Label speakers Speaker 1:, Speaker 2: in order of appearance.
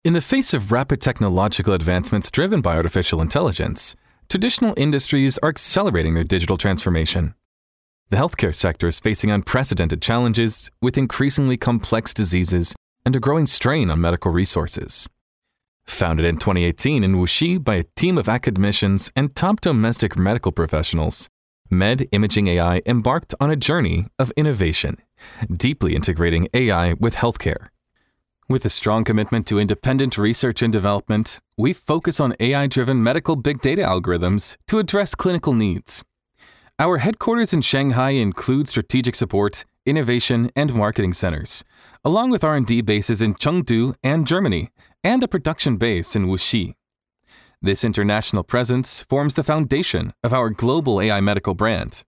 Speaker 1: In the face of rapid technological advancements driven by artificial intelligence, traditional industries are accelerating their digital transformation. The healthcare sector is facing unprecedented challenges with increasingly complex diseases and a growing strain on medical resources. Founded in 2018 in Wuxi by a team of academicians and top domestic medical professionals, Med Imaging AI embarked on a journey of innovation, deeply integrating AI with healthcare. With a strong commitment to independent research and development, we focus on AI-driven medical big data algorithms to address clinical needs. Our headquarters in Shanghai include strategic support, innovation, and marketing centers, along with R&D bases in Chengdu and Germany, and a production base in Wuxi. This international presence forms the foundation of our global AI medical brand.